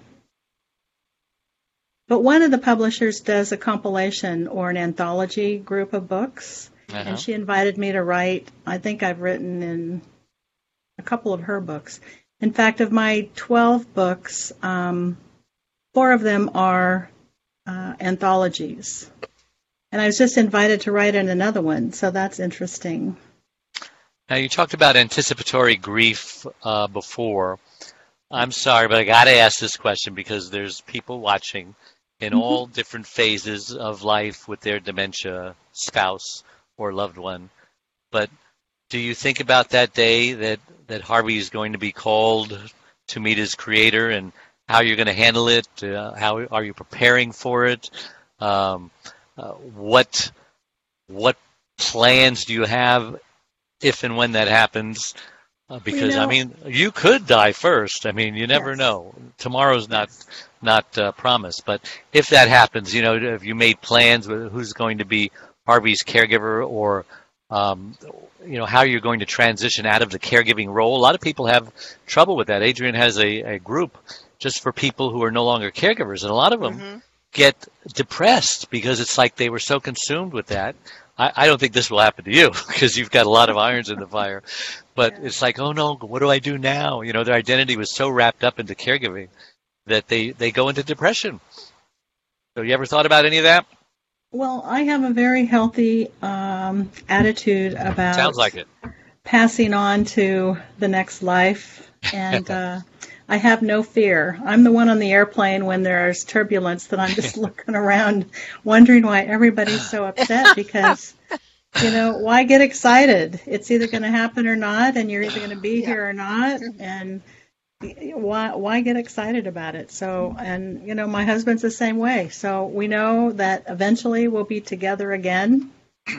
but one of the publishers does a compilation or an anthology group of books, Uh-huh. and she invited me to write. I think I've written in a couple of her books. In fact, of my twelve books, um, four of them are uh, anthologies. And I was just invited to write in another one, so that's interesting. Now, you talked about anticipatory grief uh, before. I'm sorry, but I got to ask this question because there's people watching in Mhm. all different phases of life with their dementia spouse or loved one. But do you think about that day that that Harvey is going to be called to meet his creator, and how you're going to handle it. Uh, how are you preparing for it? Um, uh, what what plans do you have if and when that happens? Uh, because, you know, I mean, you could die first. I mean, you never yes. know. Tomorrow's not not uh, promised. But if that happens, you know, have you made plans with who's going to be Harvey's caregiver, or, um, you know, how you're going to transition out of the caregiving role? A lot of people have trouble with that. Adrian has a, a group just for people who are no longer caregivers, and a lot of them mm-hmm. get depressed because it's like they were so consumed with that. I, I don't think this will happen to you because you've got a lot of irons in the fire. But yeah. it's like, oh no, what do I do now? You know, their identity was so wrapped up into caregiving that they, they go into depression. So you ever thought about any of that? Well, I have a very healthy um, attitude about Sounds like it. passing on to the next life, and uh, I have no fear. I'm the one on the airplane when there's turbulence that I'm just looking around wondering why everybody's so upset, because, you know, why get excited? It's either going to happen or not, and you're either going to be yeah. here or not, and why why get excited about it? So, and, you know, my husband's the same way. So we know that eventually we'll be together again,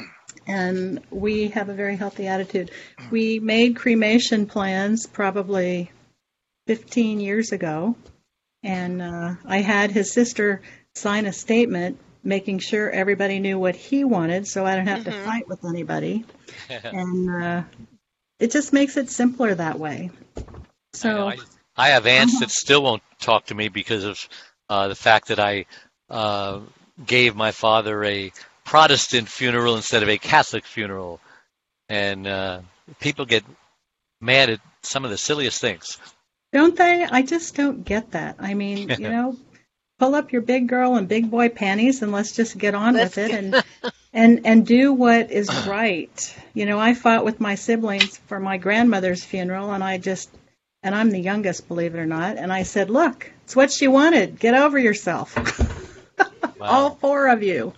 and we have a very healthy attitude. We made cremation plans probably fifteen years ago, and uh, I had his sister sign a statement making sure everybody knew what he wanted so I don't have mm-hmm. to fight with anybody. And uh, it just makes it simpler that way. So I, I have aunts that still won't talk to me because of uh, the fact that I uh, gave my father a Protestant funeral instead of a Catholic funeral. And uh, people get mad at some of the silliest things. Don't they? I just don't get that. I mean, you know, pull up your big girl and big boy panties and let's just get on let's with it and, and and do what is right. You know, I fought with my siblings for my grandmother's funeral, and I just, and I'm the youngest, believe it or not, and I said, look, it's what she wanted. Get over yourself. Wow. All four of you.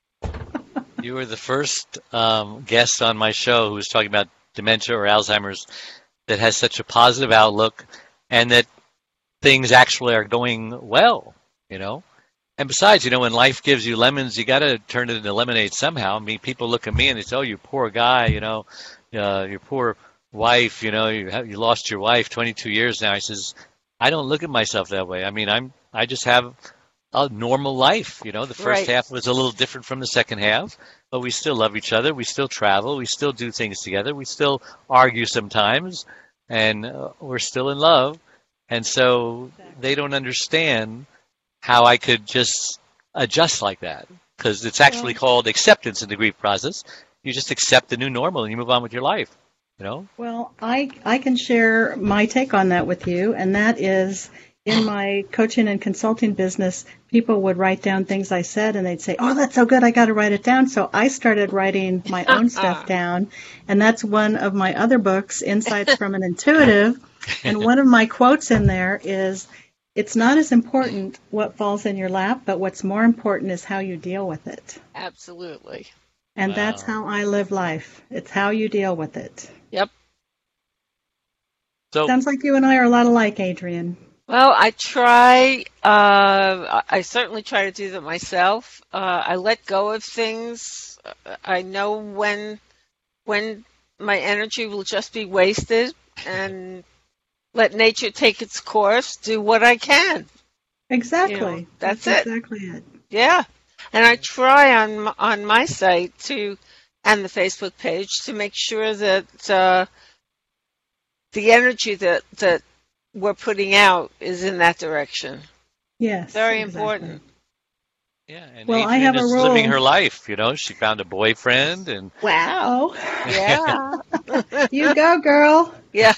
You were the first um, guest on my show who was talking about dementia or Alzheimer's that has such a positive outlook, and that things actually are going well, you know. And besides, you know, when life gives you lemons, you got to turn it into lemonade somehow. I mean, people look at me and they say, oh, you poor guy, you know, uh, your poor wife, you know, you have, you lost your wife twenty-two years now. I says, I don't look at myself that way. I mean, I'm I just have a normal life, you know. The first right. half was a little different from the second half, but we still love each other. We still travel. We still do things together. We still argue sometimes, and uh, we're still in love. And so they don't understand how I could just adjust like that, because it's actually yeah. called acceptance in the grief process. You just accept the new normal and you move on with your life, you know? Well, I, I can share my take on that with you, and that is, in my coaching and consulting business, people would write down things I said, and they'd say, oh, that's so good, I got to write it down. So I started writing my own stuff down, and that's one of my other books, Insights from an Intuitive. And one of my quotes in there is, it's not as important what falls in your lap, but what's more important is how you deal with it. Absolutely. And wow. that's how I live life. It's how you deal with it. Yep. So, sounds like you and I are a lot alike, Adrian. Well, I try, uh, I certainly try to do that myself. Uh, I let go of things. I know when, when my energy will just be wasted, and let nature take its course, do what I can. Exactly. You know, that's, that's it. Exactly it. Yeah. And I try on on my site to, and the Facebook page, to make sure that uh, the energy that, that we're putting out is in that direction. Yes. Very exactly. important. Yeah, and well, Adrian I have is a rule. living her life, you know. She found a boyfriend, and wow. Yeah. You go, girl. Yeah.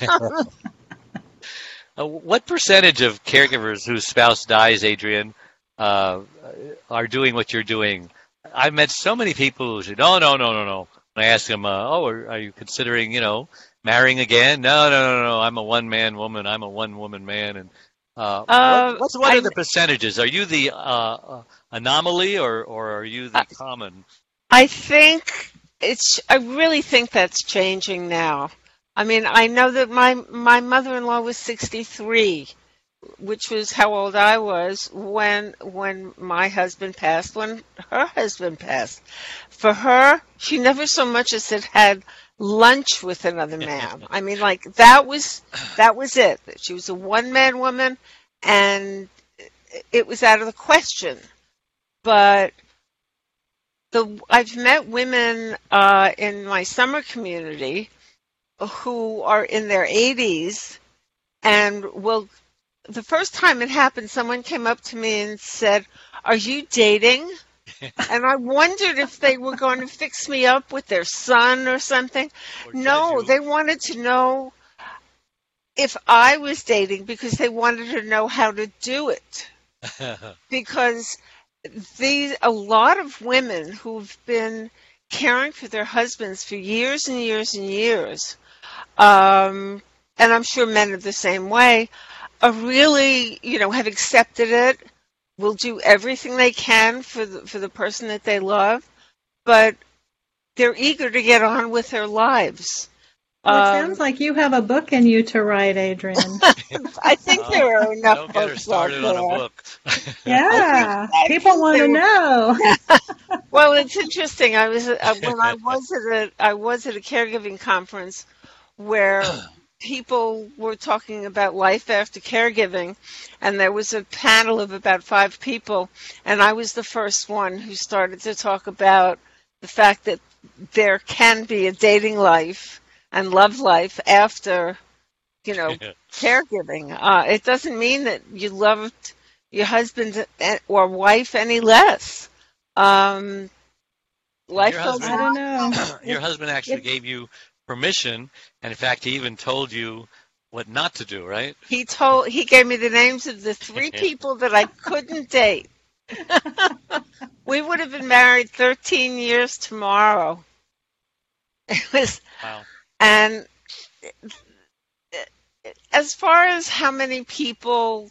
Uh, what percentage of caregivers whose spouse dies, Adrian, uh, are doing what you're doing? I've met so many people who say, no, no, no, no, no. When I ask them, uh, oh, are, are you considering, you know, marrying again? No, no, no, no. I'm a one-man woman. I'm a one-woman man. And uh, uh, what, what's, what I, are the percentages? Are you the uh, anomaly, or, or are you the I, common? I think it's. I really think that's changing now. I mean, I know that my my mother-in-law was sixty-three, which was how old I was when when my husband passed, when her husband passed. For her, she never so much as had had lunch with another man. I mean, like that was that was it. She was a one-man woman, and it was out of the question. But the I've met women uh, in my summer community who are in their eighties and will. The first time it happened, someone came up to me and said, "Are you dating?" And I wondered if they were going to fix me up with their son or something. Or no, they wanted to know if I was dating because they wanted to know how to do it. Because these a lot of women who've been caring for their husbands for years and years and years, um, and I'm sure men are the same way, are really, you know, have accepted it, will do everything they can for the, for the person that they love, but they're eager to get on with their lives. Well, it um, sounds like you have a book in you to write, Adrienne. I think Oh, there are enough don't get her books started out on a there. book. Yeah, I think people want to there- know. Well, it's interesting. I was uh, when I was at a I was at a caregiving conference where people were talking about life after caregiving, and there was a panel of about five people, and I was the first one who started to talk about the fact that there can be a dating life and love life after, you know, caregiving. Uh, it doesn't mean that you loved your husband or wife any less. Um, life Your goes husband- I on. don't know. Your husband actually It's- gave you permission, and in fact, he even told you what not to do, right? He told he gave me the names of the three people that I couldn't date. We would have been married thirteen years tomorrow. It was, Wow. and as far as how many people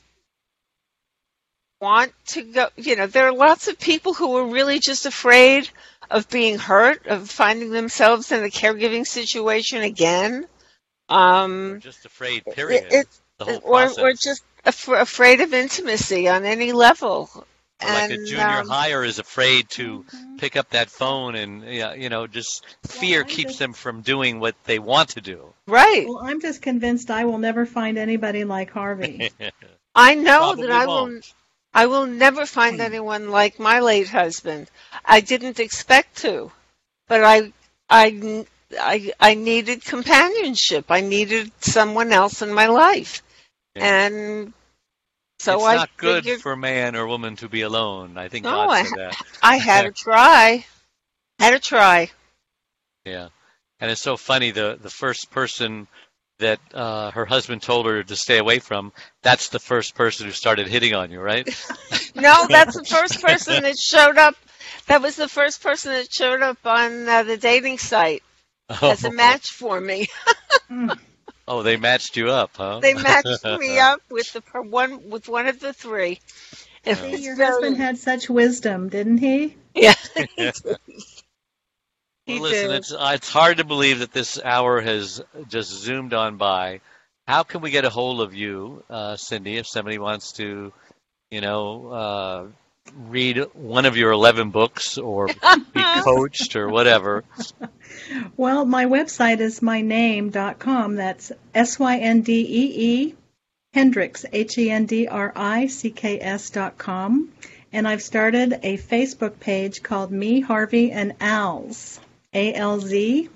want to go, you know, there are lots of people who are really just afraid of being hurt, of finding themselves in a caregiving situation again. Um, Or just afraid, period. it, it, the whole or, process. or just af- afraid of intimacy on any level. Or like a And, junior um, hire is afraid to pick up that phone, and yeah, you know, just fear I'm keeps just- them from doing what they want to do. Right. Well, I'm just convinced I will never find anybody like Harvey. I know Probably that I will. won't. I will never find anyone like my late husband. I didn't expect to, but I, I, I, I needed companionship. I needed someone else in my life, Yeah. and so it's I not good figured for man or woman to be alone. I think No, God I- said that. I had to try. Had to try. Yeah, and it's so funny. The the first person that uh, her husband told her to stay away from, that's the first person who started hitting on you, right? No, that's the first person that showed up. That was the first person that showed up on uh, the dating site as a match for me. Oh, they matched you up, huh? They matched me up with the per- one with one of the three. It See, was your very- husband had such wisdom, didn't he? Yeah. Well, He listen, did. it's uh, it's hard to believe that this hour has just zoomed on by. How can we get a hold of you, uh, Cindy, if somebody wants to, you know, uh, read one of your eleven books or be coached or whatever? Well, my website is my name dot com. That's S Y N D E E, Hendricks, H E N D R I C K S dot com. And I've started a Facebook page called Me, Harvey, and Alz, A L Z,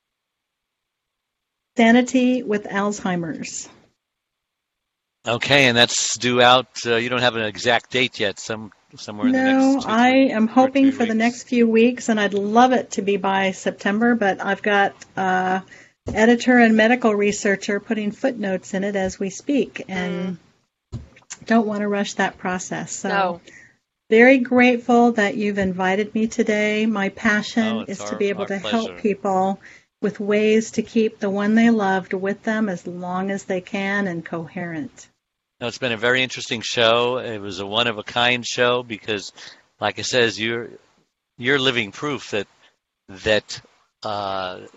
Sanity with Alzheimer's. Okay, and that's due out. Uh, you don't have an exact date yet. Some somewhere in the No, next. two, I three- am two or hoping three for the weeks. next few weeks, and I'd love it to be by September, but I've got uh, editor and medical researcher putting footnotes in it as we speak, and don't want to rush that process. So No. very grateful that you've invited me today. My passion Oh, it's is to our- be able our to pleasure. help people with ways to keep the one they loved with them as long as they can and coherent. No, it's been a very interesting show. It was a one-of-a-kind show because, like I says, you're you're living proof that that uh,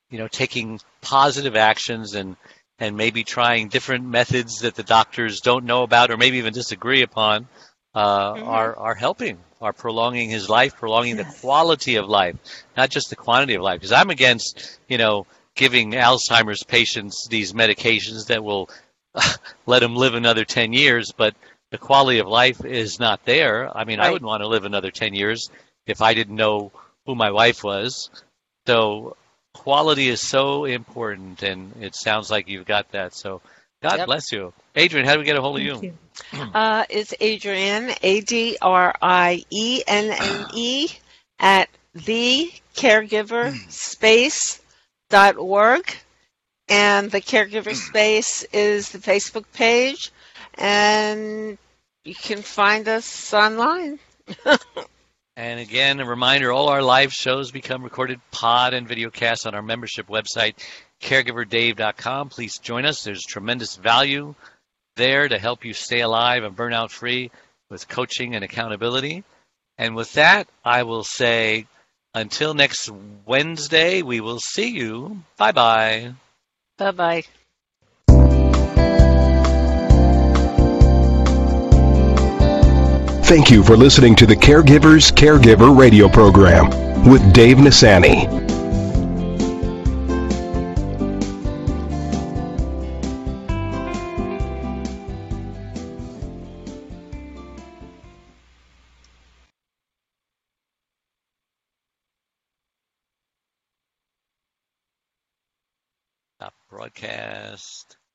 you know, taking positive actions and, and maybe trying different methods that the doctors don't know about or maybe even disagree upon uh, mm-hmm. are, are helping, are prolonging his life, prolonging yes. the quality of life, not just the quantity of life. Because I'm against, you know, giving Alzheimer's patients these medications that will let them live another ten years, but the quality of life is not there. I mean, right. I wouldn't want to live another ten years if I didn't know who my wife was. So quality is so important, and it sounds like you've got that. So God yep. bless you. Adrienne, how do we get a hold Thank of you? you. Uh, it's Adrienne, A D R I E N N E, at the caregiver space dot org. And the Caregiver Space is the Facebook page, and you can find us online. And again, a reminder, all our live shows become recorded pod and videocasts on our membership website, caregiver dave dot com. Please join us. There's tremendous value there to help you stay alive and burnout free with coaching and accountability. And with that, I will say until next Wednesday, we will see you. Bye-bye. Bye-bye. Thank you for listening to the Caregivers Caregiver radio program with Dave Nassaney. Stop broadcast.